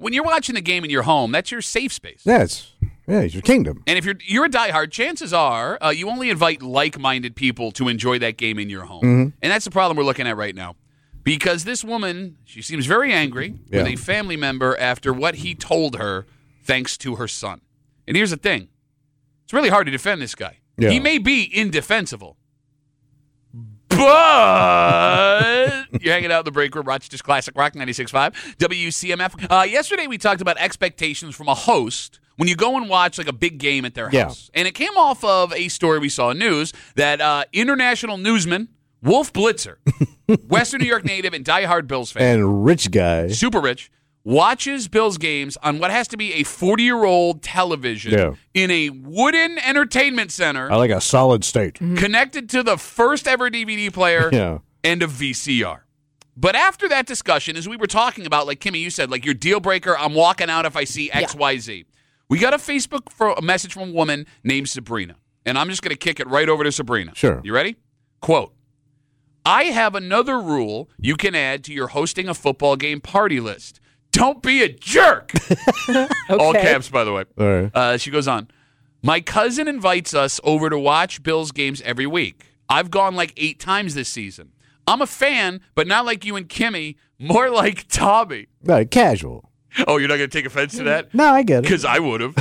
when you're watching the game in your home, that's your safe space. Yeah, it's your kingdom. And if you're a diehard, chances are you only invite like-minded people to enjoy that game in your home. Mm-hmm. And that's the problem we're looking at right now. Because this woman, she seems very angry with a family member after what he told her thanks to her son. And here's the thing. It's really hard to defend this guy. Yeah. He may be indefensible. But you're hanging out in the break room, Rochester's Classic Rock 96.5, WCMF. Yesterday we talked about expectations from a host when you go and watch like a big game at their house. And it came off of a story we saw in news that international newsman Wolf Blitzer, Western New York native and diehard Bills fan, And rich guy. super rich, watches Bills games on what has to be a 40-year-old television in a wooden entertainment center. I like a solid state. Connected to the first ever DVD player and a VCR. But after that discussion, as we were talking about, like Kimmy, you said, like your deal breaker, I'm walking out if I see XYZ. We got a Facebook a message from a woman named Sabrina. And I'm just going to kick it right over to Sabrina. Sure. You ready? Quote, I have another rule you can add to your hosting a football game party list. Don't be a jerk. All caps, by the way. All right. She goes on. My cousin invites us over to watch Bills games every week. I've gone like 8 times this season. I'm a fan, but not like you and Kimmy, more like Tommy. Right, casual. Oh, you're not going to take offense to that? No, I get it. Because I would have.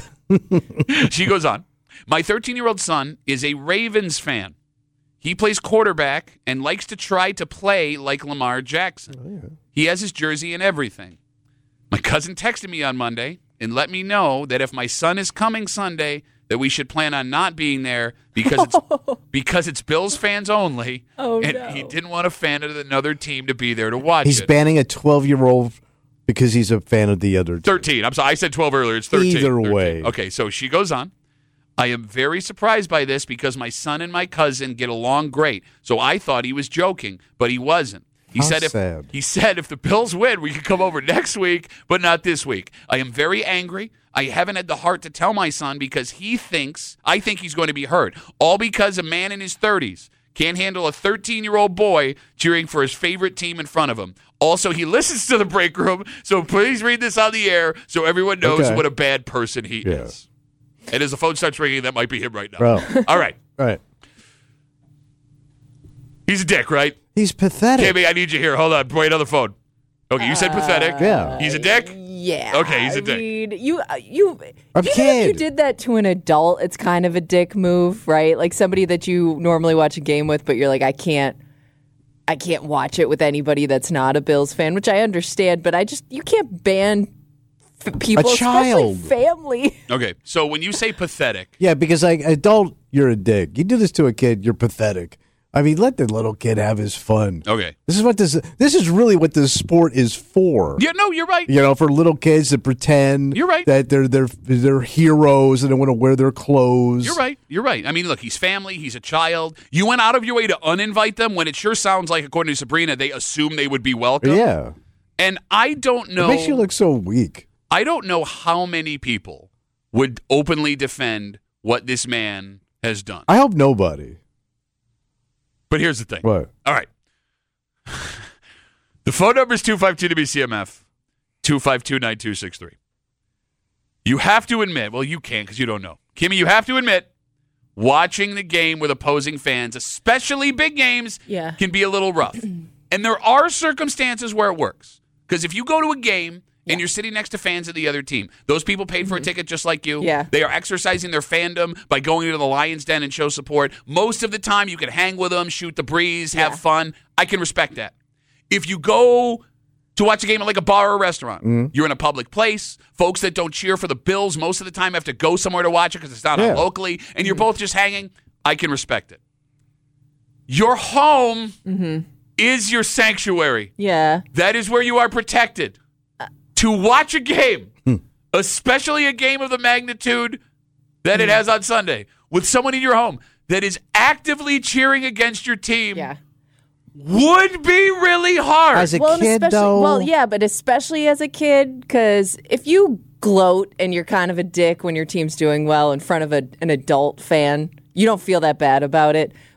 She goes on. My 13-year-old son is a Ravens fan. He plays quarterback and likes to try to play like Lamar Jackson. Oh, yeah. He has his jersey and everything. My cousin texted me on Monday and let me know that if my son is coming Sunday, that we should plan on not being there because it's Bills fans only. Oh, and no. he didn't want a fan of another team to be there to watch He's it. banning a 12-year-old because he's a fan of the other team. 13. I'm sorry. I said 12 earlier. It's 13. Either 13. way. Okay, so she goes on. I am very surprised by this because my son and my cousin get along great. So I thought he was joking, but he wasn't. He How said sad. He said if the Bills win, we can come over next week, but not this week. I am very angry. I haven't had the heart to tell my son because I think he's going to be hurt. All because a man in his 30s can't handle a 13-year-old boy cheering for his favorite team in front of him. Also, he listens to the break room, so please read this on the air so everyone knows what a bad person he is. And as the phone starts ringing, that might be him right now. Bro. All right. Right. He's a dick, right? He's pathetic. Kimmy, I need you here. Hold on. Wait on the phone. Okay, you said pathetic. Yeah. He's a dick? Yeah. Okay, he's a dick. I mean, A even if kid. you did that to an adult, it's kind of a dick move, right? Like somebody that you normally watch a game with, but you're like, I can't watch it with anybody that's not a Bills fan, which I understand, but you can't ban people, A child. especially family. Okay, so when you say pathetic, Yeah, because like adult, you're a dick. You do this to a kid, you're pathetic. I mean, let the little kid have his fun. okay. This is really what this sport is for. Yeah, no, you're right. You know, for little kids to pretend You're right. that they're heroes and they want to wear their clothes. You're right. You're right. I mean, look, he's family. He's a child. You went out of your way to uninvite them when it sure sounds like, according to Sabrina, they assume they would be welcome. Yeah. And I don't know. It makes you look so weak. I don't know how many people would openly defend what this man has done. I hope nobody. But here's the thing. What? All right. The phone number is 252-WCMF, 252-9263. You have to admit, well, you can't because you don't know. Kimmy, you have to admit, watching the game with opposing fans, especially big games, can be a little rough. And there are circumstances where it works. Because if you go to a game and you're sitting next to fans of the other team, those people paid for a ticket just like you. Yeah. They are exercising their fandom by going to the Lions Den and show support. Most of the time, you can hang with them, shoot the breeze, have fun. I can respect that. If you go to watch a game at like a bar or a restaurant, you're in a public place. Folks that don't cheer for the Bills most of the time have to go somewhere to watch it because it's not on locally, and you're both just hanging. I can respect it. Your home is your sanctuary. Yeah. That is where you are protected. To watch a game, especially a game of the magnitude that it has on Sunday, with someone in your home that is actively cheering against your team, would be really hard. As a and kid, especially, though. well, yeah, but especially as a kid, because if you gloat and you're kind of a dick when your team's doing well in front of an adult fan, you don't feel that bad about it.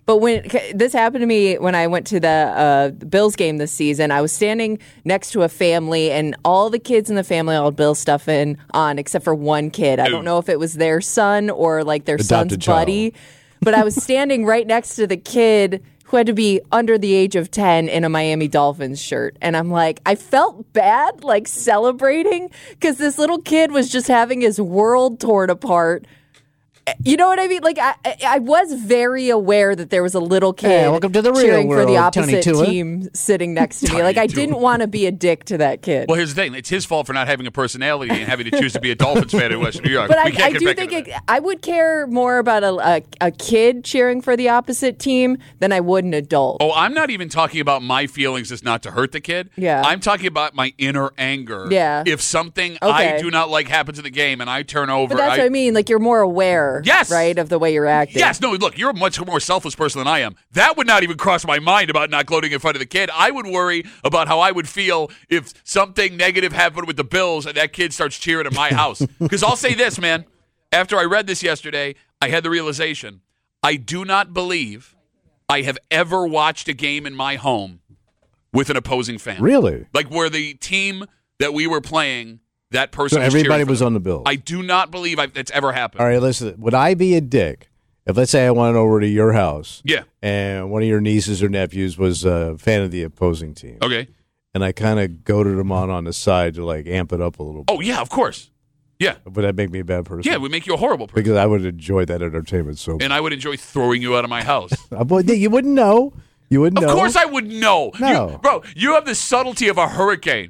But when this happened to me when I went to the Bills game this season, I was standing next to a family, and all the kids in the family all had Bills stuff on, except for one kid. I don't know if it was their son or like their Adopted son's buddy, but I was standing right next to the kid who had to be under the age of 10 in a Miami Dolphins shirt. And I'm like, I felt bad, like celebrating, because this little kid was just having his world torn apart. You know what I mean? Like, I was very aware that there was a little kid Hey, welcome to the real cheering for the world, Tony opposite Tua. team sitting next to me. Like, I didn't want to be a dick to that kid. Well, here's the thing. It's his fault for not having a personality and having to choose to be a Dolphins fan in Western New York. But We can't I get do back think into that. I would care more about a kid cheering for the opposite team than I would an adult. Oh, I'm not even talking about my feelings as not to hurt the kid. Yeah. I'm talking about my inner anger. Yeah. If something I Okay. do not like happens in the game and I turn over. But that's what I mean. Like, you're more aware, Yes. right, of the way you're acting. Yes, no, look, you're a much more selfless person than I am. That would not even cross my mind about not gloating in front of the kid. I would worry about how I would feel if something negative happened with the Bills and that kid starts cheering at my house. Because I'll say this, man. After I read this yesterday, I had the realization I do not believe I have ever watched a game in my home with an opposing fan. Really? Like where the team that we were playing, that person So was everybody cheering for was them. on the Bills. I do not believe that's ever happened. All right, listen. Would I be a dick if, let's say, I went over to your house Yeah. and one of your nieces or nephews was a fan of the opposing team, Okay. and I kind of goaded them on the side to like amp it up a little bit? Oh, yeah, of course. Yeah. Would that make me a bad person? Yeah, it would make you a horrible person. Because I would enjoy that entertainment so much. And I would enjoy throwing you out of my house. You wouldn't know. You wouldn't Of know. course I would know. No. Bro, you have the subtlety of a hurricane.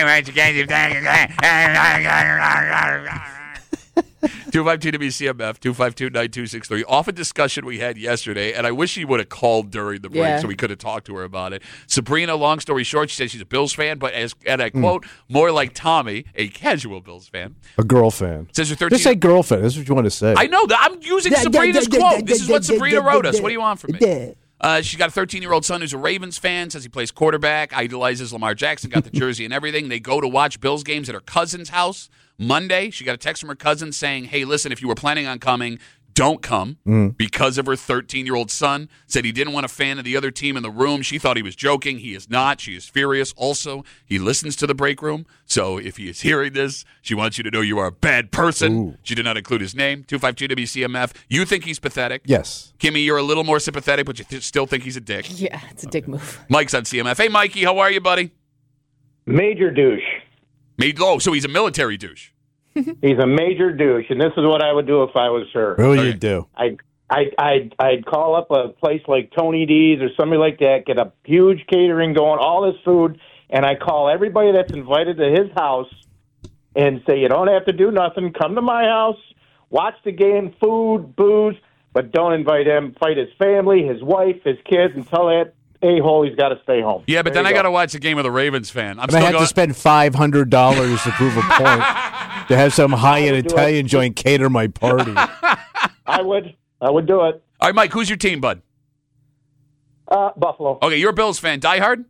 252-WCMF, 252-9263. Off a discussion we had yesterday, and I wish she would have called during the break Yeah. so we could have talked to her about it. Sabrina, long story short, she says she's a Bills fan, but and I quote, more like Tommy, a casual Bills fan. A girl fan. Says her 13. Just say girl fan. That's what you want to say. I know that. I'm using Sabrina's quote. This is what Sabrina wrote us. What do you want from me? She's got a 13-year-old son who's a Ravens fan, says he plays quarterback, idolizes Lamar Jackson, got the jersey and everything. They go to watch Bills games at her cousin's house. Monday, she got a text from her cousin saying, hey, listen, if you were planning on coming, don't come because of her 13-year-old son. Said he didn't want a fan of the other team in the room. She thought he was joking. He is not. She is furious. Also, he listens to the break room. So if he is hearing this, she wants you to know you are a bad person. Ooh. She did not include his name. 252-WCMF. You think he's pathetic? Yes. Kimmy, you're a little more sympathetic, but you still think he's a dick. Yeah, it's a dick move. Mike's on CMF. Hey, Mikey, how are you, buddy? Major douche. Oh, so he's a military douche. He's a major douche, and this is what I would do if I was her. What would Okay. you do? I'd call up a place like Tony D's or somebody like that, get a huge catering going, all this food, and I call everybody that's invited to his house and say, you don't have to do nothing. Come to my house, watch the game, food, booze, but don't invite him. Fight his family, his wife, his kids, and tell that a-hole he's got to stay home. Yeah, but There then you I got to go. watch the game with a Ravens fan. I'm And I still had going. to spend $500 to prove a point to have some high-end would do Italian joint cater my party. I would do it. All right, Mike, who's your team, bud? Buffalo. Okay, you're a Bills fan. Die hard?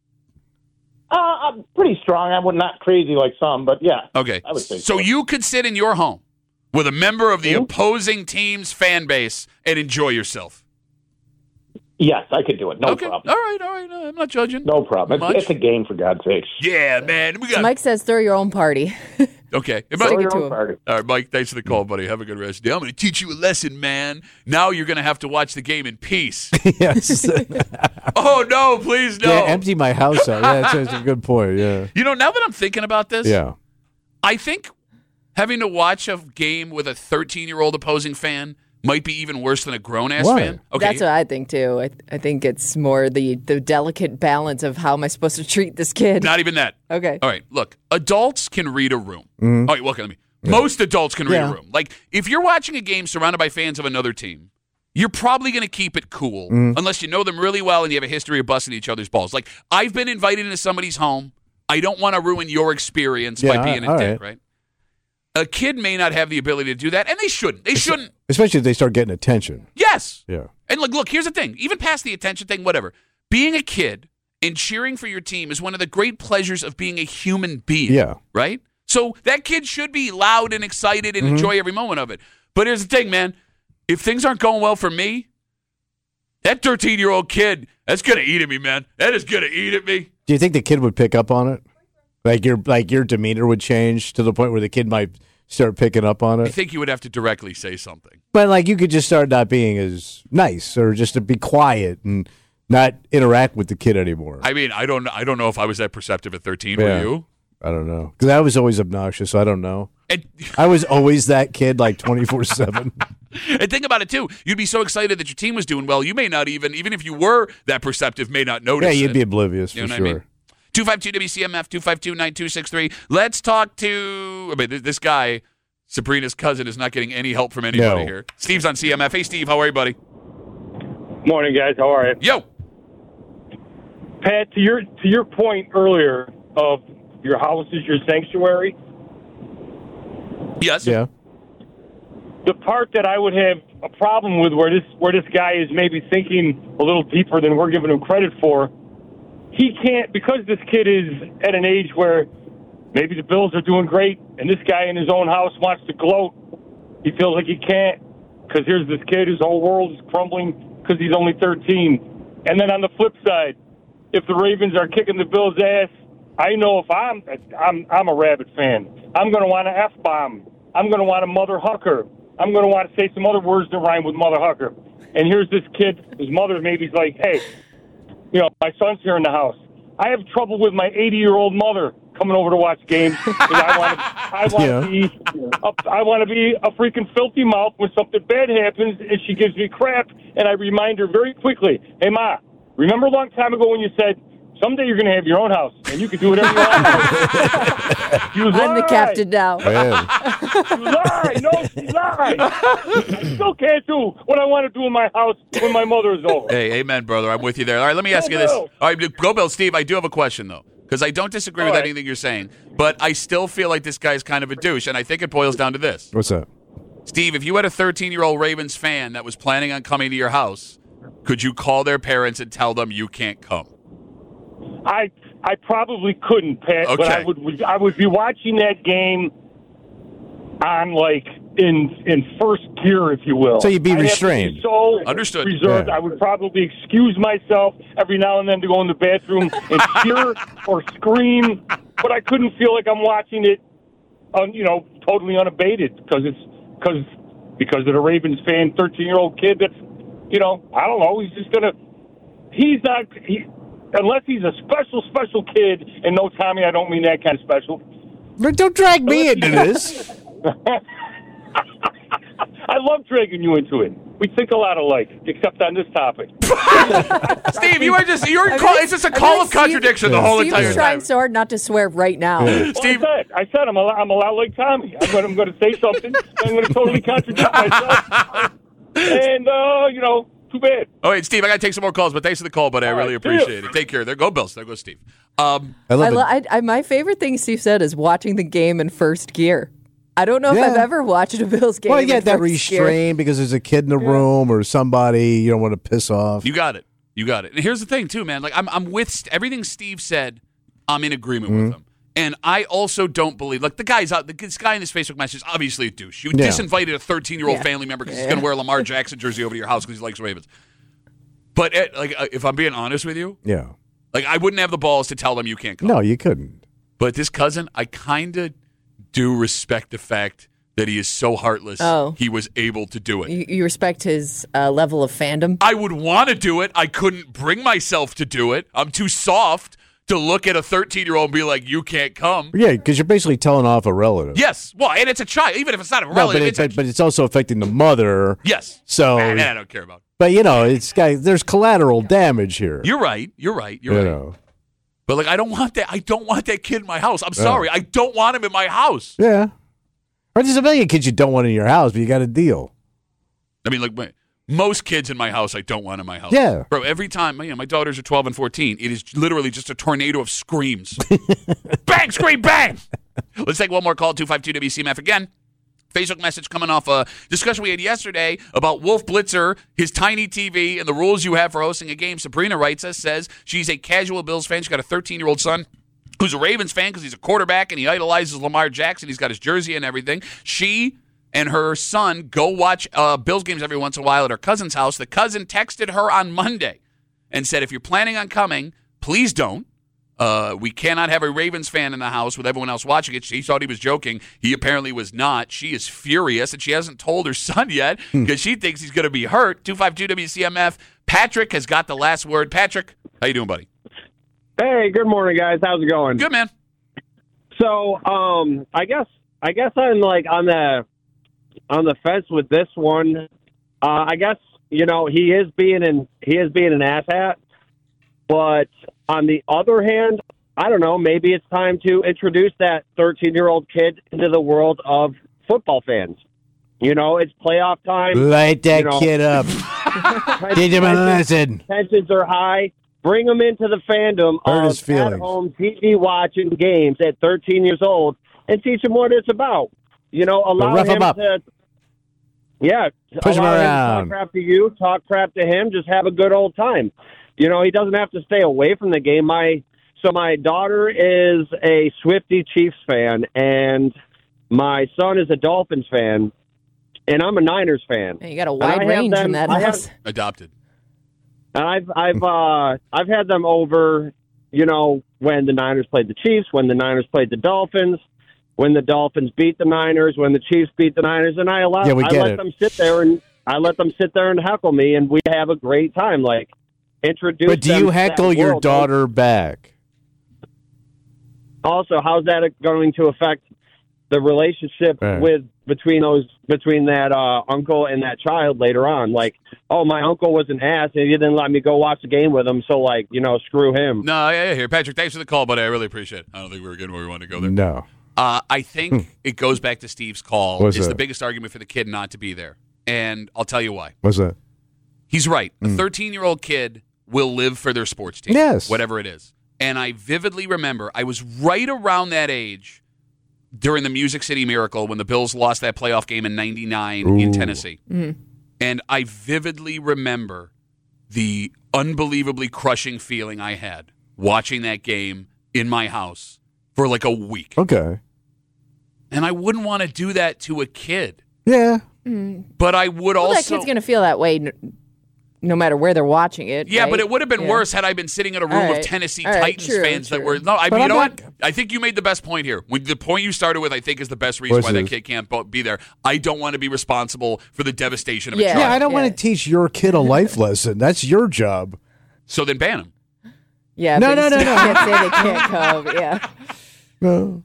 I'm pretty strong. I'm not crazy like some, but yeah. Okay. I would say so so. you could sit in your home with a member of the opposing team's fan base and enjoy yourself. Yes, I could do it. No Okay. problem. All right. No, I'm not judging. No problem. Much. It's a game, for God's sakes. Yeah, man. We got Mike says throw your own party. Okay. Hey, Stick Mike- it Your to own him. party. All right, Mike, thanks for the call, buddy. Have a good rest of the day. I'm going to teach you a lesson, man. Now you're going to have to watch the game in peace. Yes. Oh, no, please, no. Yeah, empty my house out. Yeah, that's a good point. Yeah. You know, now that I'm thinking about this, Yeah. I think having to watch a game with a 13-year-old opposing fan might be even worse than a grown-ass Why? fan. Okay. That's what I think too. I think it's more the delicate balance of how am I supposed to treat this kid. Not even that. Okay. All right, look, adults can read a room. All right, look at me. Most adults can read Yeah. a room. Like, if you're watching a game surrounded by fans of another team, you're probably going to keep it cool unless you know them really well and you have a history of busting each other's balls. Like, I've been invited into somebody's home. I don't want to ruin your experience by Yeah, being a all dick, right. right? A kid may not have the ability to do that, and they shouldn't. They shouldn't. Especially if they start getting attention. Yes. Yeah. And look, here's the thing. Even past the attention thing, whatever. Being a kid and cheering for your team is one of the great pleasures of being a human being. Yeah. Right? So that kid should be loud and excited and enjoy every moment of it. But here's the thing, man. If things aren't going well for me, That 13-year-old kid, that's going to eat at me, man. That is going to eat at me. Do you think the kid would pick up on it? Like your demeanor would change to the point where the kid might start picking up on I it? think you would have to directly say something. But like you could just start not being as nice or just to be quiet and not interact with the kid anymore. I mean, I don't know if I was that perceptive at 13. Yeah. Were you? I don't know. Because I was always obnoxious, so I don't know. And, I was always that kid, like 24/7. and think about it, too. You'd be so excited that your team was doing well. You may not even if you were that perceptive, may not notice Yeah, you'd it. be oblivious You for know sure. what I mean? 252-WCMF, 252-9263. Let's talk to this guy. Sabrina's cousin is not getting any help from anybody No. here. Steve's on CMF. Hey, Steve, how are you, buddy? Morning, guys. How are you? Yo. Pat, to your point earlier of your house is your sanctuary, Yes. Yeah. the part that I would have a problem with where this guy is maybe thinking a little deeper than we're giving him credit for, he can't, because this kid is at an age where maybe the Bills are doing great and this guy in his own house wants to gloat. He feels like he can't because here's this kid, his whole world is crumbling because he's only 13. And then on the flip side, if the Ravens are kicking the Bills' ass, I know if I'm a Rabbit fan, I'm going to want to F-bomb. I'm going to want to Mother Hucker. I'm going to want to say some other words that rhyme with Mother Hucker. And here's this kid, his mother maybe's like, hey, my son's here in the house. I have trouble with my 80-year-old mother coming over to watch games. I want to be a freaking filthy mouth when something bad happens and she gives me crap, and I remind her very quickly, hey, Ma, remember a long time ago when you said, someday you're going to have your own house, and you can do whatever you want. I'm the captain now. Man. You lie. No, she lied. I still can't do what I want to do in my house when my mother is over. Hey, amen, brother. I'm with you there. All right, let me ask you this. Bills. All right, go Bill. Steve, I do have a question, though, because I don't disagree with All right. anything you're saying, but I still feel like this guy's kind of a douche, and I think it boils down to this. What's that? Steve, if you had a 13-year-old Ravens fan that was planning on coming to your house, could you call their parents and tell them you can't come? I probably couldn't, Pat, but Okay. I would be watching that game on in first gear, if you will. So you'd be I'd have to restrained. so Understood. reserved. Yeah. I would probably excuse myself every now and then to go in the bathroom and cheer or scream, but I couldn't feel like I'm watching it, totally unabated because of the Ravens fan, 13-year-old kid. That's I don't know. Unless he's a special kid, and no, Tommy, I don't mean that kind of special. But don't drag me into this. I love dragging you into it. We think a lot alike, except on this topic. Steve, it's just a call of contradiction the whole Steve's entire trying time. so hard not to swear right now. Well, Steve- I said I'm a lot like Tommy. I'm going to say something. I'm going to totally contradict myself. And, too bad. All right, Steve, I got to take some more calls, but thanks for the call, buddy. I All really right, see ya. appreciate it. Take care. There go Bills. There goes Steve. I love it. My favorite thing Steve said is watching the game in first gear. I don't know if Yeah. I've ever watched a Bills game. Well, you in get that first gear. restraint because there's a kid in the room or somebody you don't want to piss off. You got it. And here's the thing, too, man. Like, I'm with everything Steve said. I'm in agreement with him. And I also don't believe, like, this guy in this Facebook message is obviously a douche. You Yeah. disinvited a 13-year-old Yeah. family member because he's going to wear a Lamar Jackson jersey over to your house because he likes Ravens. But, if I'm being honest with you, Yeah. like, I wouldn't have the balls to tell them you can't come. No, you couldn't. But this cousin, I kind of do respect the fact that he is so heartless. Oh. He was able to do it. You respect his level of fandom. I would want to do it. I couldn't bring myself to do it. I'm too soft to look at a 13-year-old and be like, you can't come. Yeah, because you're basically telling off a relative. Yes. Well, and it's a child. Even if it's not a No, relative. but it's also affecting the mother. Yes. So, That I don't care about. but there's collateral damage here. You're right. You right. know. But, like, I don't want that kid in my house. I'm sorry. I don't want him in my house. Yeah. Or there's a million kids you don't want in your house, but you got a deal. I mean, like, most kids in my house I don't want in my house. Yeah. Bro, every time, my daughters are 12 and 14, it is literally just a tornado of screams. Bang, scream, bang! Let's take one more call, 252-WCMF again. Facebook message coming off a discussion we had yesterday about Wolf Blitzer, his tiny TV, and the rules you have for hosting a game. Sabrina writes us, says she's a casual Bills fan. She's got a 13-year-old son who's a Ravens fan because he's a quarterback and he idolizes Lamar Jackson. He's got his jersey and everything. She and her son go watch Bills games every once in a while at her cousin's house. The cousin texted her on Monday and said, if you're planning on coming, please don't. We cannot have a Ravens fan in the house with everyone else watching it. She thought he was joking. He apparently was not. She is furious, and she hasn't told her son yet because she thinks he's going to be hurt. 252-WCMF. Patrick has got the last word. Patrick, how you doing, buddy? Hey, good morning, guys. How's it going? Good, man. So, I guess I'm like on the fence with this one. I guess he is being an asshat, but on the other hand, I don't know. Maybe it's time to introduce that 13-year-old kid into the world of football fans. It's playoff time. Light that kid up. Teach him a lesson. Tensions are high. Bring him into the fandom of at-home TV watching games at 13 years old and teach him what it's about. Allow him to, push him around. Talk crap to you, talk crap to him, just have a good old time. He doesn't have to stay away from the game. My daughter is a Swiftie Chiefs fan, and my son is a Dolphins fan, and I'm a Niners fan. You got a wide range in that house. Adopted. And I've had them over, when the Niners played the Chiefs, when the Niners played the Dolphins, when the Dolphins beat the Niners, when the Chiefs beat the Niners, and I let them sit there and heckle me, and we have a great time. Like, introduce. But do you heckle your daughter back? Also, how's that going to affect the relationship between that uncle and that child later on? Like, oh, my uncle was an ass and he didn't let me go watch the game with him, so screw him. No, yeah, here, Patrick. Thanks for the call, buddy. I really appreciate it. I don't think we were getting where we wanted to go there. No. I think it goes back to Steve's call. What's is that? the biggest argument for the kid not to be there, and I'll tell you why. What's that? He's right. A 13-year-old kid will live for their sports team, yes, whatever it is. And I vividly remember I was right around that age during the Music City Miracle when the Bills lost that playoff game in '99 in Tennessee. Mm-hmm. And I vividly remember the unbelievably crushing feeling I had watching that game in my house for like a week. Okay. And I wouldn't want to do that to a kid. Yeah. But I would also... that kid's going to feel that way no matter where they're watching it. Yeah, right? but it would have been worse had I been sitting in a room of Tennessee Titans fans that were... No, But you know what? I think you made the best point here. The point you started with, I think, is the best reason why that kid can't be there. I don't want to be responsible for the devastation of a child. Yeah, I don't want to teach your kid a life lesson. That's your job. So then ban him. Yeah, no. Can't say they can't come. Yeah. No.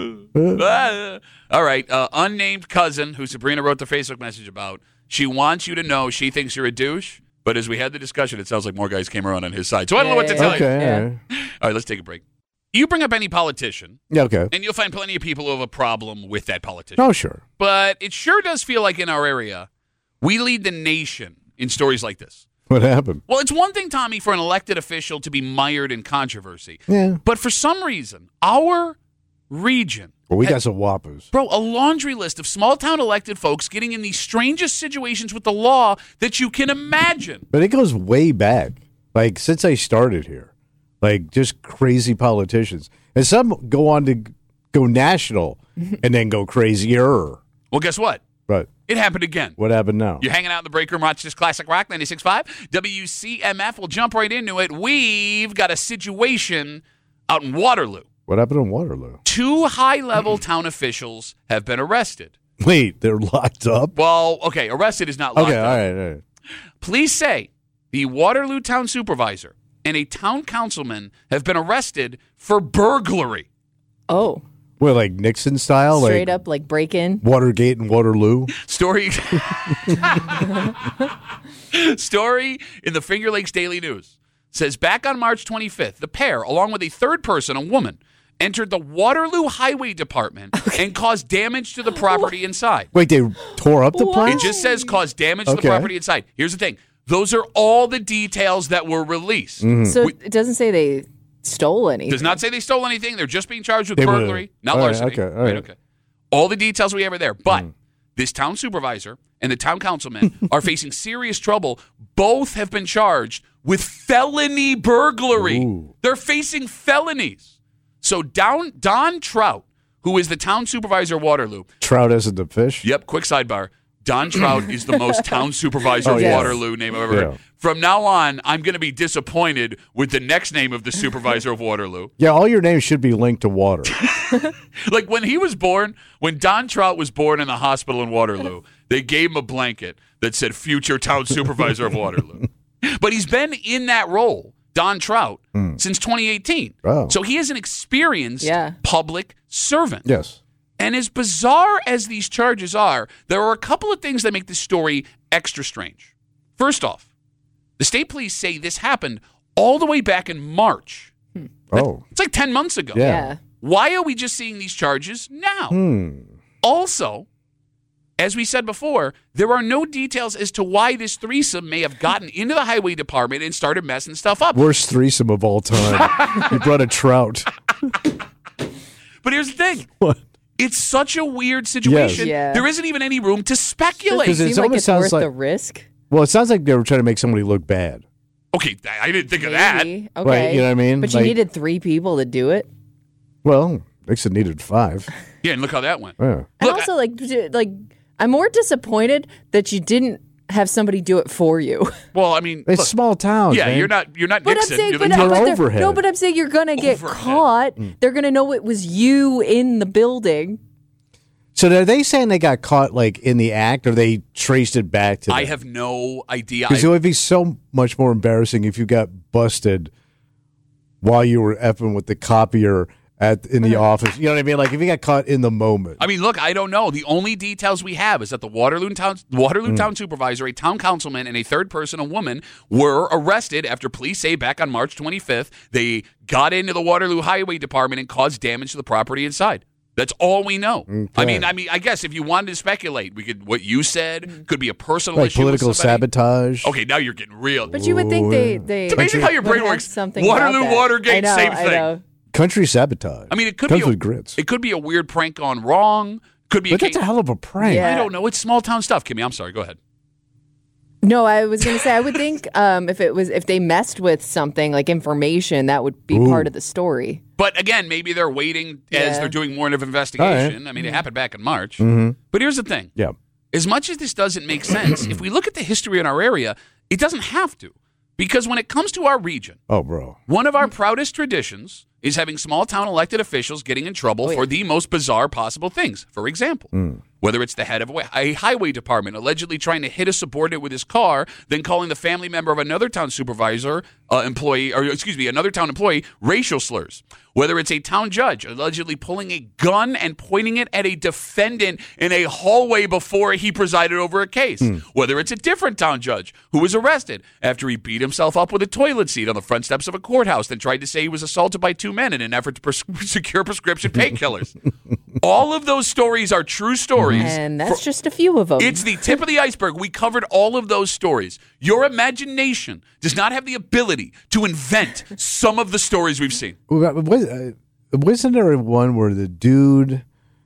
All right. Unnamed cousin, who Sabrina wrote the Facebook message about, she wants you to know she thinks you're a douche, but as we had the discussion, it sounds like more guys came around on his side. So I don't know what to tell you. Okay. All right, let's take a break. You bring up any politician, Okay. and you'll find plenty of people who have a problem with that politician. Oh, sure. But it sure does feel like in our area, we lead the nation in stories like this. What happened? Well, it's one thing, Tommy, for an elected official to be mired in controversy. Yeah. But for some reason, our region... Well, we got some whoppers. Bro, a laundry list of small-town elected folks getting in the strangest situations with the law that you can imagine. But it goes way back. Like, since I started here. Like, just crazy politicians. And some go on to go national and then go crazier. Well, guess what? But it happened again. What happened now? You're hanging out in the break room, watching this classic rock, 96.5. WCMF. We'll jump right into it. We've got a situation out in Waterloo. What happened in Waterloo? 2 high-level town officials have been arrested. Wait, they're locked up? Well, okay, arrested is not locked up. All right. Police say the Waterloo town supervisor and a town councilman have been arrested for burglary. Oh. Well, like Nixon style? Straight up, like break-in? Watergate and Waterloo? Story in the Finger Lakes Daily News says back on March 25th, the pair, along with a third person, a woman, entered the Waterloo Highway Department and caused damage to the property inside. Wait, they tore up the It place? just says caused damage to the property inside. Here's the thing. Those are all the details that were released. So it doesn't say they stole anything. Does not say they stole anything. They're just being charged with burglary, not larceny. Okay. All the details we have are there. But this town supervisor and the town councilman are facing serious trouble. Both have been charged with felony burglary. Ooh. They're facing felonies. So Don Trout, who is the town supervisor of Waterloo. Trout isn't the fish. Yep, quick sidebar. Don Trout is the most town supervisor of yes. Waterloo name I've ever heard. Yeah. From now on, I'm going to be disappointed with the next name of the supervisor of Waterloo. Yeah, all your names should be linked to water. Like when he was born, when Don Trout was born in the hospital in Waterloo, they gave him a blanket that said future town supervisor of Waterloo. But he's been in that role, Don Trout, since 2018. Oh. So he is an experienced public servant. Yes. And as bizarre as these charges are, there are a couple of things that make this story extra strange. First off, the state police say this happened all the way back in March. Oh. It's like 10 months ago. Yeah. Why are we just seeing these charges now? Also, as we said before, there are no details as to why this threesome may have gotten into the highway department and started messing stuff up. Worst threesome of all time. You brought a trout. But here's the thing. What? It's such a weird situation. Yeah. There isn't even any room to speculate. Because it Seems like almost it's sounds worth like- the risk. Well, it sounds like they were trying to make somebody look bad. Okay, I didn't think of that. Maybe. Okay. Right, you know what I mean? But you Like- needed 3 people to do it. Well, Nixon needed 5. Yeah, and look how that went. Yeah. And Look, also, like, I'm more disappointed that you didn't have somebody do it for you. Well, I mean, It's look, small towns. yeah, man. you're not But Nixon. I'm saying, You're but, the You're they're- overhead. no, but I'm saying you're gonna get Overhead. caught. They're gonna know it was you in the building. So are they saying they got caught like in the act, or they traced it back to? I have no idea. Because it would be so much more embarrassing if you got busted while you were effing with the copier in the office. You know what I mean? Like if you got caught in the moment. I mean, look, I don't know. The only details we have is that the Waterloo town supervisor, a town councilman, and a third person, a woman, were arrested after police say back on March 25th they got into the Waterloo Highway Department and caused damage to the property inside. That's all we know. Okay. I mean, I guess if you wanted to speculate, we could. What you said could be a personal Like issue. with political somebody. sabotage. Okay, now you're getting real. But you would think they It's amazing how your would brain have works. something Waterloo, about that. Watergate, I know, same I thing. know. Country sabotage. I mean, it could Comes be with grits. It could be a weird prank gone wrong. Could be. But that's a hell of a prank. Yeah. I don't know. It's small town stuff, Kimmy. I'm sorry. Go ahead. No, I was going to say I would think if they messed with something like information, that would be part of the story. But again, maybe they're waiting as Yeah. they're doing more of an investigation. I mean, it happened back in March. But here's the thing. Yeah. As much as this doesn't make sense, if we look at the history in our area, it doesn't have to. Because when it comes to our region, Oh, bro. one of our proudest traditions is having small town elected officials getting in trouble for the most bizarre possible things. For example, whether it's the head of a highway department allegedly trying to hit a subordinate with his car, then calling the family member of another town supervisor, another town employee, racial slurs. Whether it's a town judge allegedly pulling a gun and pointing it at a defendant in a hallway before he presided over a case. Whether it's a different town judge who was arrested after he beat himself up with a toilet seat on the front steps of a courthouse, then tried to say he was assaulted by 2 men in an effort to secure prescription painkillers. All of those stories are true stories. And that's just a few of them. It's the tip of the iceberg. We covered all of those stories. Your imagination does not have the ability to invent some of the stories we've seen. Wasn't there one where the dude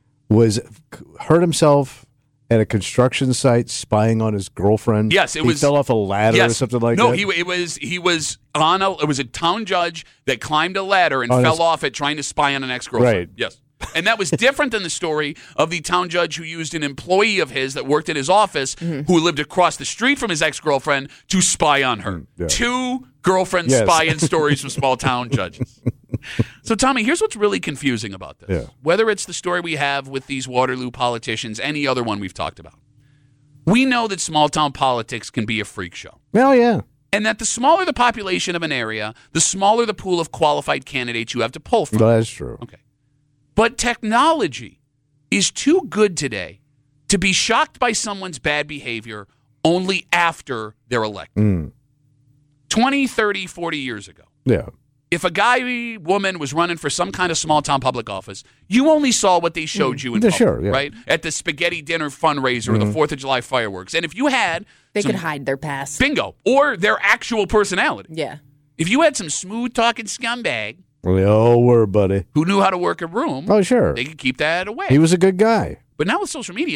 hurt himself at a construction site spying on his girlfriend? Yes, he fell off a ladder or something like that. No, it was a town judge that climbed a ladder and fell off it trying to spy on an ex-girlfriend. Right. Yes. And that was different than the story of the town judge who used an employee of his that worked in his office who lived across the street from his ex-girlfriend to spy on her. Yeah. 2 girlfriend spying stories from small town judges. So, Tommy, here's what's really confusing about this. Yeah. Whether it's the story we have with these Waterloo politicians, any other one we've talked about. We know that small town politics can be a freak show. Oh, yeah. And that the smaller the population of an area, the smaller the pool of qualified candidates you have to pull from. No, that's true. Okay. But technology is too good today to be shocked by someone's bad behavior only after they're elected. 20, 30, 40 years ago. Yeah. If a guy, woman was running for some kind of small town public office, you only saw what they showed you in public, Sure, yeah. right? At the spaghetti dinner fundraiser or the 4th of July fireworks. And if you had they some could hide their past. bingo or their actual personality. Yeah. If you had some smooth talking scumbag Well, they all were, buddy. who knew how to work a room, Oh, sure. they could keep that away. He was a good guy. But now with social media,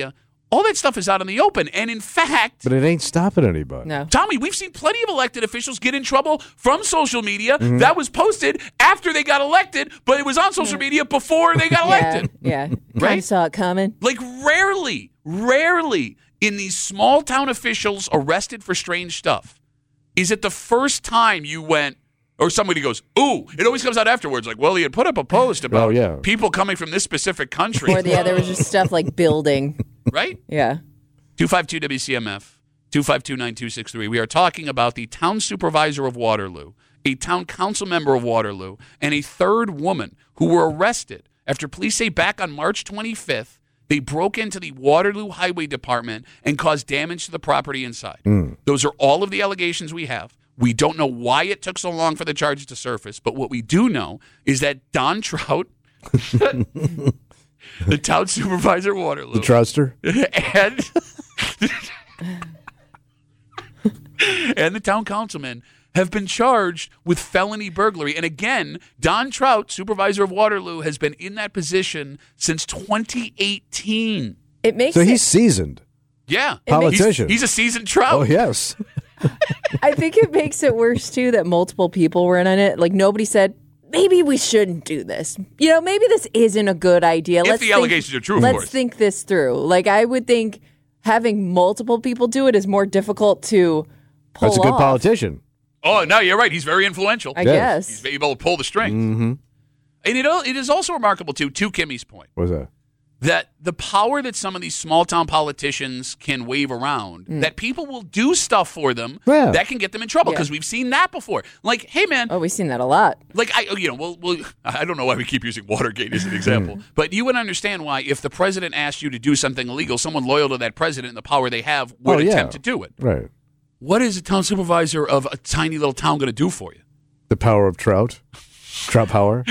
All that stuff is out in the open. And in fact, But it ain't stopping anybody. No. Tommy, we've seen plenty of elected officials get in trouble from social media. Mm-hmm. That was posted after they got elected, but it was on social media before they got elected. Yeah. Right? Kind of saw it coming. Like rarely in these small town officials arrested for strange stuff, is it the first time you went, or somebody goes, ooh, it always comes out afterwards, like, well, he had put up a post about people coming from this specific country. Or there was just stuff like building. Right? Yeah. 252 WCMF, 252-9263. We are talking about the town supervisor of Waterloo, a town council member of Waterloo, and a third woman who were arrested after police say back on March 25th, they broke into the Waterloo Highway Department and caused damage to the property inside. Those are all of the allegations we have. We don't know why it took so long for the charges to surface, but what we do know is that Don Trout, the town supervisor of Waterloo, The truster? and the town councilman have been charged with felony burglary. And again, Don Trout, supervisor of Waterloo, has been in that position since 2018. It makes So it, he's seasoned. Yeah. Politician. He's a seasoned Trout. Oh, yes. I think it makes it worse, too, that multiple people were in on it. Like, nobody said, maybe we shouldn't do this. You know, maybe this isn't a good idea. If the allegations are true, of course. Let's think this through. Like, I would think having multiple people do it is more difficult to pull That's a good off, politician. Oh, no, you're right. He's very influential. I Yes. guess. He's able to pull the strings. Mm-hmm. And it is also remarkable, too, to Kimmy's point, What's that? that the power that some of these small-town politicians can wave around, that people will do stuff for them Yeah. that can get them in trouble, Yeah. because we've seen that before. Like, hey, man, Oh, we've seen that a lot. like I don't know why we keep using Watergate as an example, but you would understand why if the president asked you to do something illegal, someone loyal to that president and the power they have would attempt to do it. Right. What is a town supervisor of a tiny little town going to do for you? The power of Trout. Trout power.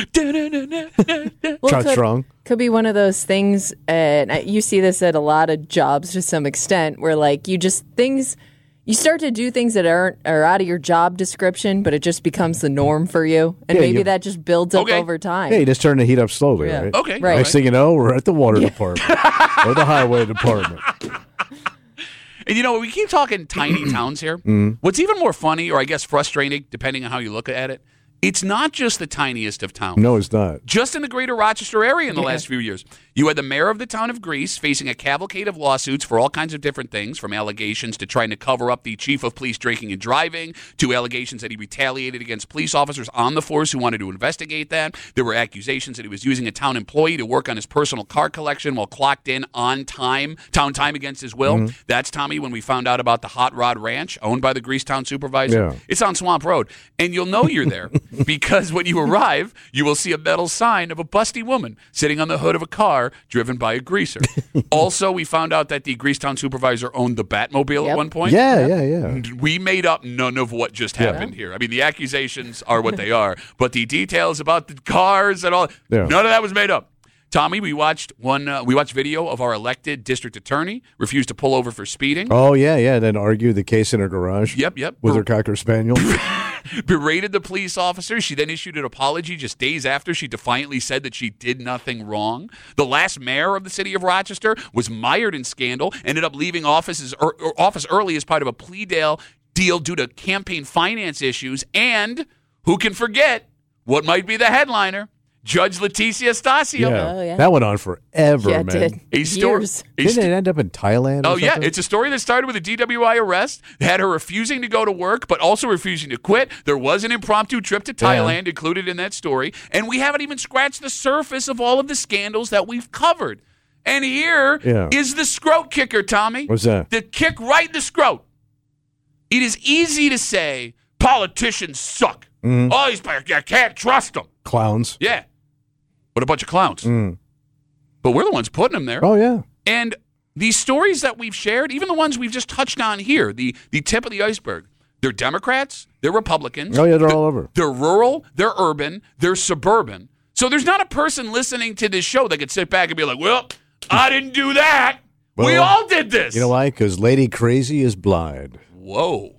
Well, Trout strong. Could be one of those things, and you see this at a lot of jobs to some extent, where like you start to do things that are out of your job description, but it just becomes the norm for you, and Yeah, maybe that just builds up Okay. over time. Yeah, you just turn the heat up slowly, Yeah. right? Okay. Right. Next thing you know, we're at the water department or the highway department. And you know, we keep talking tiny towns here. What's even more funny, or I guess frustrating, depending on how you look at it, it's not just the tiniest of towns. No, it's not. Just in the greater Rochester area in the last few years. You had the mayor of the town of Greece facing a cavalcade of lawsuits for all kinds of different things, from allegations to trying to cover up the chief of police drinking and driving, to allegations that he retaliated against police officers on the force who wanted to investigate that. There were accusations that he was using a town employee to work on his personal car collection while clocked in on time, town time against his will. That's, Tommy, when we found out about the Hot Rod Ranch owned by the Greece town supervisor. Yeah. It's on Swamp Road. And you'll know you're there because when you arrive, you will see a metal sign of a busty woman sitting on the hood of a car driven by a greaser. Also, we found out that the Greasetown supervisor owned the Batmobile at Yep. one point. Yeah. We made up none of what just happened here. I mean, the accusations are what they are, but the details about the cars and all, Yeah. none of that was made up. Tommy, we watched video of our elected district attorney refuse to pull over for speeding. Oh, yeah. Then argue the case in her garage. Yep. With her Cocker Spaniel. Berated the police officer. She then issued an apology just days after she defiantly said that she did nothing wrong. The last mayor of the city of Rochester was mired in scandal, ended up leaving office early as part of a plea deal due to campaign finance issues. And who can forget what might be the headliner? Judge Leticia Stasio. Oh, yeah. That went on forever, Yeah, it man. did. A story. Years. Didn't it end up in Thailand? Oh, or yeah. something? It's a story that started with a DWI arrest, had her refusing to go to work, but also refusing to quit. There was an impromptu trip to Thailand included in that story. And we haven't even scratched the surface of all of the scandals that we've covered. And here is the scrote kicker, Tommy. What's that? The kick right in the scrote. It is easy to say politicians suck. Oh, I can't trust them. Clowns. Yeah. What a bunch of clowns. But we're the ones putting them there. Oh, yeah. And these stories that we've shared, even the ones we've just touched on here, the tip of the iceberg, they're Democrats, they're Republicans. Oh, yeah, they're all over. They're rural, they're urban, they're suburban. So there's not a person listening to this show that could sit back and be like, well, I didn't do that. We Well, all did this. You know why? Because Lady Crazy is blind. Whoa.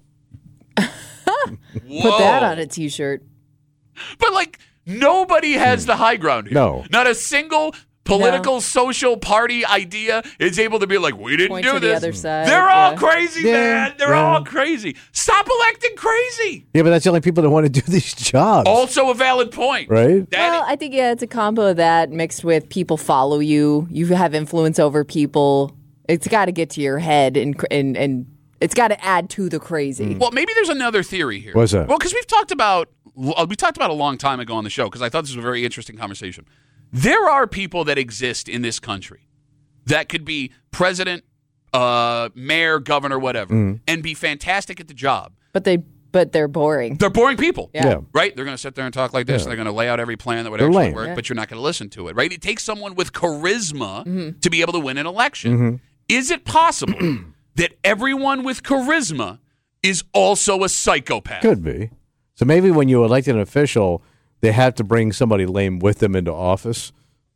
Put that on a T-shirt. But, like, nobody has the high ground here. No. Not a single political social party idea is able to be like, we didn't Point do to the this. other side, They're all yeah. crazy, Yeah, man. They're yeah. all crazy. Stop electing crazy. Yeah, but that's the only people that want to do these jobs. Also a valid point. Right? Well, I think it's a combo of that mixed with people follow you. You have influence over people. It's got to get to your head and it's got to add to the crazy. Well, maybe there's another theory here. What's that? Well, because we talked about a long time ago on the show, because I thought this was a very interesting conversation. There are people that exist in this country that could be president, mayor, governor, whatever, and be fantastic at the job. But they're boring. They're boring people. Yeah. Right? They're going to sit there and talk like this. Yeah. They're going to lay out every plan that would They're actually lame. work, Yeah. but you're not going to listen to it, right? It takes someone with charisma to be able to win an election. Is it possible that everyone with charisma is also a psychopath? Could be. So maybe when you elect an official, they have to bring somebody lame with them into office.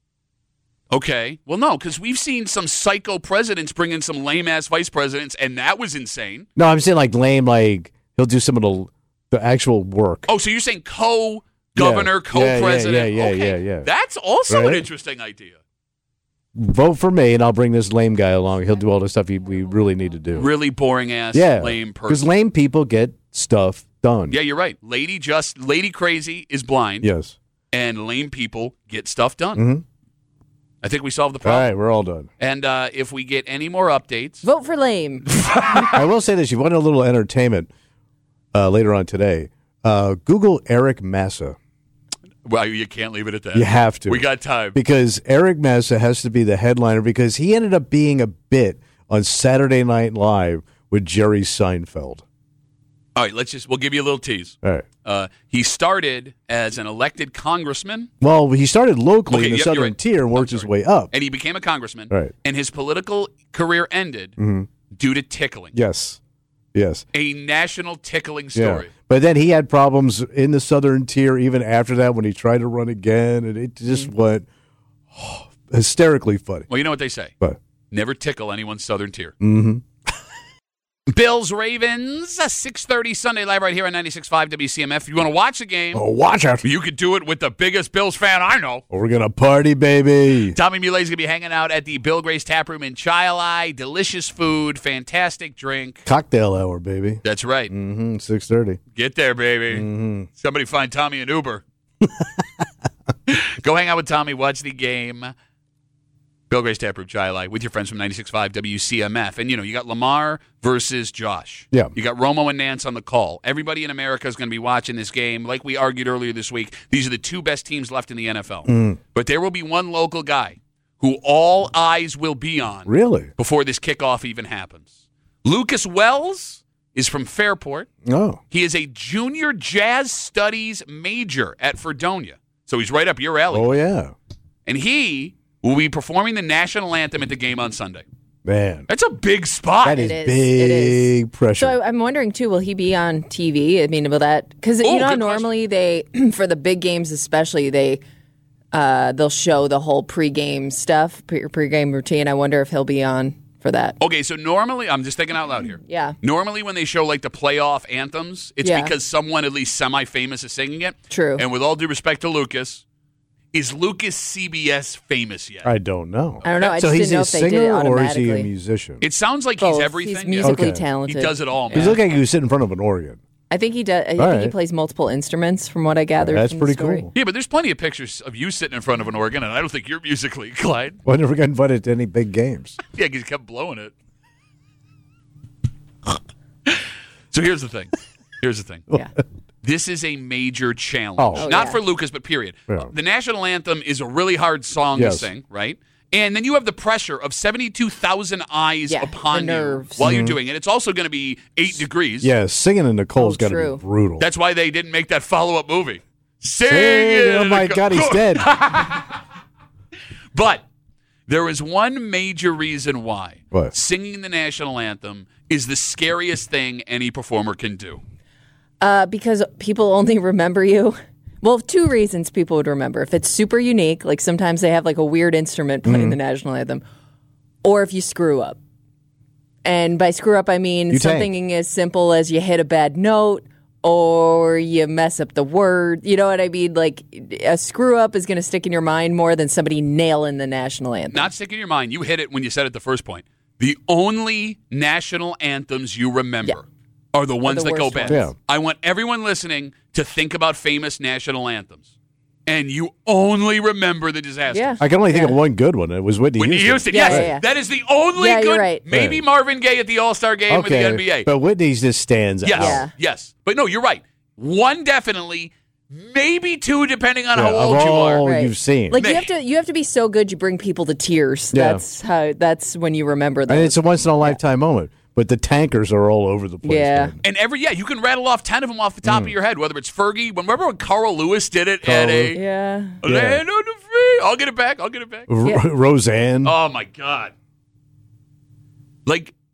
Okay. Well, no, because we've seen some psycho presidents bring in some lame-ass vice presidents, and that was insane. No, I'm saying like lame, like he'll do some of the actual work. Oh, so you're saying co-governor, Yeah. co-president? Yeah. Okay. That's also an Right? interesting idea. Vote for me, and I'll bring this lame guy along. He'll do all the stuff we really need to do. Really boring-ass, Yeah, lame because person. lame people get stuff done. Yeah, you're right. Lady crazy is blind, Yes. and lame people get stuff done. Mhm. I think we solved the All problem. right, we're all done. And if we get any more updates, Vote for lame. I will say this: you want a little entertainment later on today. Google Eric Massa. well, you can't leave it at that. You have to. We got time. Because Eric Massa has to be the headliner because he ended up being a bit on Saturday Night Live with Jerry Seinfeld. All right, we'll give you a little tease. All right. He started as an elected congressman, Well, he started locally Okay, in the yep, you're Southern right. Tier and I'm worked his sorry. way up. and he became a congressman. Right. And his political career ended due to tickling. Yes. Yes. A national tickling Yeah. story. But then he had problems in the Southern Tier even after that when he tried to run again, and it just went hysterically funny. Well, you know what they say. But Never tickle anyone's southern tier. Mm-hmm. Bills Ravens 6:30 Sunday live right here on 96.5 WCMF. If you want to watch the game, watch out. you could do it with the biggest Bills fan I know. We're going to party, baby. Tommy Mulet's going to be hanging out at the Bill Gray's Tap Room in Chi-Li. Delicious food, fantastic drink. Cocktail hour, baby. That's right. 6:30. Get there, baby. Somebody find Tommy an Uber. Go hang out with Tommy, watch the game. Bill Gray's Tap Room, Chi-Li, with your friends from 96.5 WCMF. And, you got Lamar versus Josh. Yeah. You got Romo and Nance on the call. Everybody in America is going to be watching this game. Like we argued earlier this week, these are the two best teams left in the NFL. But there will be one local guy who all eyes will be on Really? before this kickoff even happens. Lucas Wells is from Fairport. Oh. He is a junior jazz studies major at Fredonia. So he's right up your alley. Oh, yeah. And he will be performing the national anthem at the game on Sunday. Man. That's a big spot. That is It is. big pressure. So I'm wondering too, will he be on TV? I mean, will that because Oh, good normally they for the big games especially they'll show the whole pregame stuff, pregame routine. I wonder if he'll be on for that. Okay, so normally, I'm just thinking out loud here. Yeah. Normally when they show like the playoff anthems, it's Yeah. because someone at least semi-famous is singing it. True. And with all due respect to Lucas, is Lucas CBS famous yet? I don't know. I don't know. I so just he's didn't know a if they did it singer or is he a automatically. musician? It sounds like Both. he's everything. He's Yeah. musically Okay. talented. He does it all, man. He's looking like he was sitting in front of an organ. I think he does. I think All he right. plays multiple instruments, from what I gathered. That's from the pretty story. cool. Yeah, but there's plenty of pictures of you sitting in front of an organ, and I don't think you're musically inclined. Well, I never got invited to any big games. Yeah, because you kept blowing it. So here's the thing. Yeah. This is a major challenge. Oh. Not yeah. for Lucas, but period. Yeah. The national anthem is a really hard song Yes. to sing, right? And then you have the pressure of 72,000 eyes Yeah, upon the you nerves. while you're doing it. It's also going to be 8 degrees. Yeah, singing in Nicole's got to true. be brutal. That's why they didn't make that follow-up movie. Sing Hey, it. oh my God, he's dead. But there is one major reason why What? singing the national anthem is the scariest thing any performer can do. Because people only remember you. Well, 2 reasons people would remember. If it's super unique, like sometimes they have like a weird instrument playing Mm-hmm. the national anthem, or if you screw up. And by screw up, I mean You something as simple as you hit a bad note, or you mess up the word. You know what I mean? Like, a screw up is going to stick in your mind more than somebody nailing the national anthem. Not stick in your mind. You hit it when you said it the first point. The only national anthems you remember are the ones that go worst bad. ones. Yeah. I want everyone listening to think about famous national anthems. And you only remember the disasters. Yeah. I can only think of one good one. It was Whitney Whitney Houston. Houston, yes. Yeah, yeah. That is the only Yeah, good. you're right. Maybe Right. Marvin Gaye at the All-Star game Okay, with the NBA. but Whitney's just stands Yes, out. Yeah. yes. But no, you're right. One definitely, maybe two depending on Yeah, how of old you are. all Right. you've seen. Like, you have to be so good you bring people to tears. Yeah. That's when you remember those. And it's a once in a lifetime moment. But the tankers are all over the place. Yeah. man. And you can rattle off 10 of them off the top of your head, whether it's Fergie. Remember when Carl Lewis did it at a yeah. Land on the Free? I'll get it back. Yeah. Roseanne. Oh, my God. Like,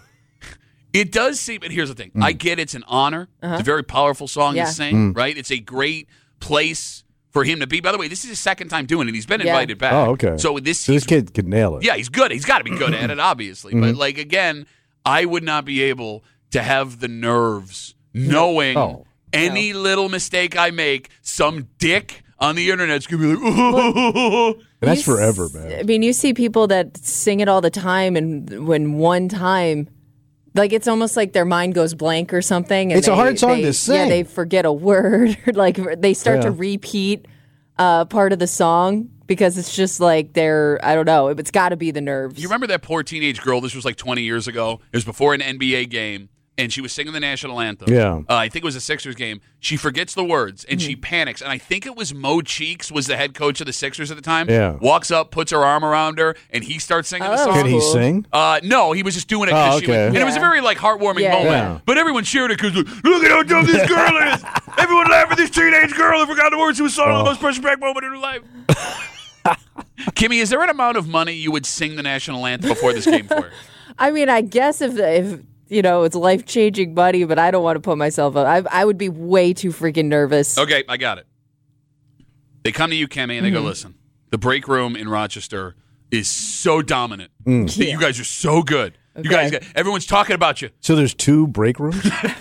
it does seem, and here's the thing. I get it's an honor. It's a very powerful song Yeah. to sing, right? It's a great place for him to be. By the way, this is his second time doing it. He's been Yeah. invited back. Oh, okay. So So this kid could nail it. yeah, he's good. He's got to be good at it, obviously. But, like, again, I would not be able to have the nerves knowing Oh. any little mistake I make, some dick on the internet's going to be like, And that's You forever, s- man. I mean, you see people that sing it all the time, and when one time, like, it's almost like their mind goes blank or something. And It's a hard song to Yeah, sing. they forget a word. Like, they start to Yeah. repeat part of the song because it's just like I don't know. It's got to be the nerves. You remember that poor teenage girl? This was like 20 years ago. It was before an NBA game, and she was singing the national anthem. Yeah. I think it was a Sixers game. She forgets the words, and she panics. And I think it was Mo Cheeks was the head coach of the Sixers at the time. Yeah. Walks up, puts her arm around her, and he starts singing the Oh. song. Can he Cool. sing? No, he was just doing it Oh, because she was, okay. and it was a Yeah. very like heartwarming Yeah. moment. Yeah. But everyone cheered it because look at how dumb this girl is. Everyone laughed at this teenage girl who forgot the words to a song, the most precious back moment in her life. Kimmy, is there an amount of money you would sing the national anthem before this game for? I mean, I guess if you know, it's life changing money, but I don't want to put myself up. I would be way too freaking nervous. Okay, I got it. They come to you, Kimmy, and they go, listen, the break room in Rochester is so dominant. That you guys are so good. You guys, everyone's talking about you. So there's 2 break rooms?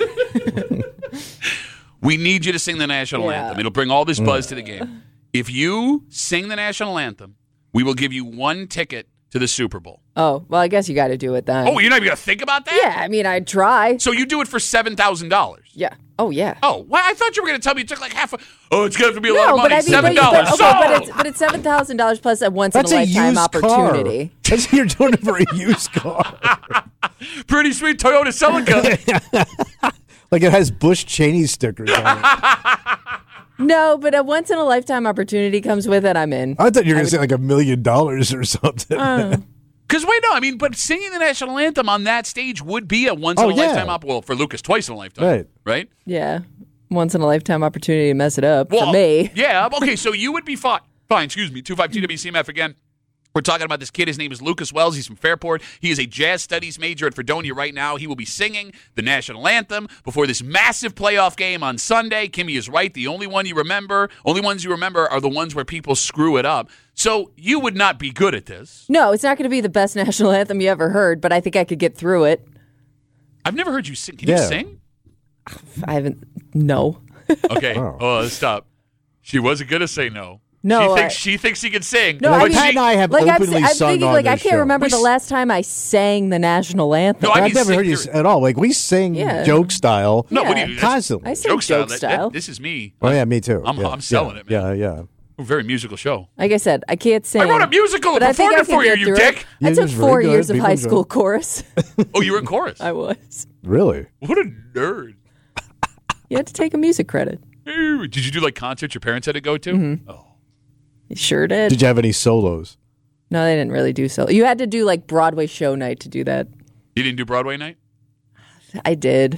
We need you to sing the national Yeah. anthem. It'll bring all this buzz to the game. If you sing the national anthem, we will give you 1 ticket to the Super Bowl. Oh, well, I guess you got to do it then. Oh, you're not even going to think about that? yeah. I mean, I'd try. So you do it for $7,000. Yeah. Oh, yeah. Oh, well, I thought you were going to tell me it took like half a... Oh, it's going to have to be a lot No, of but money. I mean, $7. but it's $7,000 plus a once in That's a a lifetime used opportunity. car. That's you're doing it for a used car. Pretty sweet Toyota Celica. Like it has Bush Cheney stickers on it. No, but a once in a lifetime opportunity comes with it. I'm in. I thought you were going to say like $1 million or something. Because wait, no, I mean, but singing the national anthem on that stage would be a once in a yeah. lifetime well, for Lucas, twice in a lifetime. Right? Yeah, once in a lifetime opportunity to mess it up Well, for me. Yeah, okay, so you would be fine. Fine, excuse me. 252 WCMF again. We're talking about this kid. His name is Lucas Wells. He's from Fairport. He is a jazz studies major at Fredonia right now. He will be singing the national anthem before this massive playoff game on Sunday. Kimmy is right. The only ones you remember are the ones where people screw it up. So you would not be good at this. No, it's not going to be the best national anthem you ever heard, but I think I could get through it. I've never heard you sing. Can you Yeah. sing? I haven't. No. Okay. Oh, stop. She wasn't going to say no. No, she thinks she can sing. No, Like I mean, Pat and I have like openly I'm sung thinking, on like I this can't show. remember the last time I sang the national anthem. No, I mean, I've never sing heard you period. at all. Like we sing Yeah. joke style No, what do Yeah. you constantly. I sing joke style. style. This is me. Oh yeah, me too. I'm selling it, man. Yeah. We're a very musical show. Like I said, I can't sing. I wrote a musical and but I think performed I it for could you, get you through dick. it. Yeah, I it took was very 4 good. years of People high enjoy school it. chorus. Oh, you were in chorus. I was. Really? What a nerd. You had to take a music credit. Did you do like concerts your parents had to go to? Mm-hmm. Oh. You sure did. Did you have any solos? No, they didn't really do so. You had to do like Broadway show night to do that. You didn't do Broadway night? I did.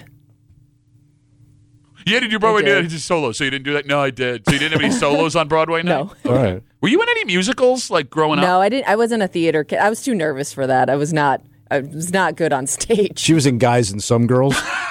You had to do Broadway did. night, just solo, so you didn't do that? No, I did. So you didn't have any solos on Broadway night? No. All right. Were you in any musicals like growing No, up? I didn't. I wasn't a theater kid. I was too nervous for that. I was not good on stage. She was in Guys and Some Girls.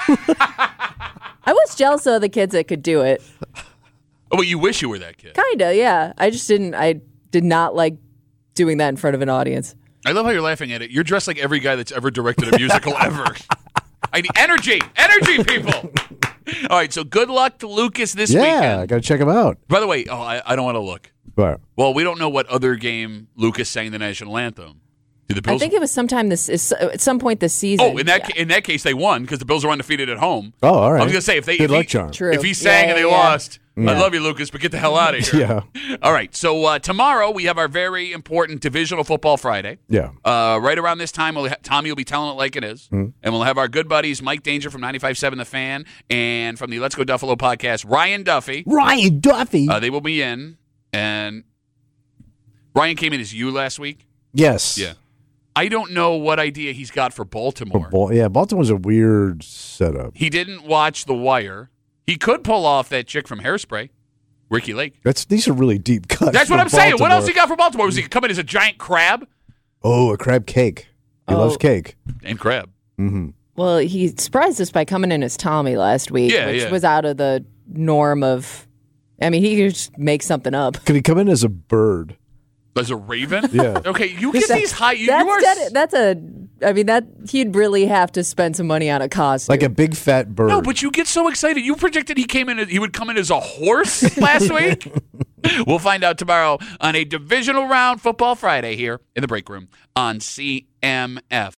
I was jealous of the kids that could do it. Oh, well, you wish you were that kid. Kinda, yeah. I just didn't. I did not like doing that in front of an audience. I love how you're laughing at it. You're dressed like every guy that's ever directed a musical ever. I need energy, people. All right, so good luck to Lucas this Yeah, weekend. I got to check him out. By the way, I don't want to look. But Well, we don't know what other game Lucas sang the national anthem. Do the Bills? I think it was sometime at some point this season. Oh, in that case, they won because the Bills are undefeated at home. oh, all right. I was gonna say if they good if luck, he, charm. True. if he sang and they Yeah. lost, I love you, Lucas, but get the hell out of here. Yeah, All right, so tomorrow we have our very important Divisional Football Friday. yeah. Right around this time, Tommy will be telling it like it is. And we'll have our good buddies Mike Danger from 95.7 The Fan and from the Let's Go Duffalo podcast, Ryan Duffy. Ryan Duffy. They will be in. And Ryan came in as you last week. yes. Yeah. I don't know what idea he's got for Baltimore. Baltimore's a weird setup. He didn't watch The Wire. He could pull off that chick from Hairspray, Ricky Lake. These are really deep cuts. That's what for I'm saying. What Baltimore. else he got for Baltimore? Was he come in as a giant crab? Oh, a crab cake. He Oh. loves cake. And crab. Well, he surprised us by coming in as Tommy last week, Yeah, which yeah. was out of the norm of. I mean, he could just make something up. Could he come in as a bird? As a raven? Yeah. Okay, you get these high. You are. I mean, that he'd really have to spend some money on a costume. Like a big fat bird. No, but you get so excited. You predicted he would come in as a horse last week. We'll find out tomorrow on a divisional round football Friday here in the break room on CMF.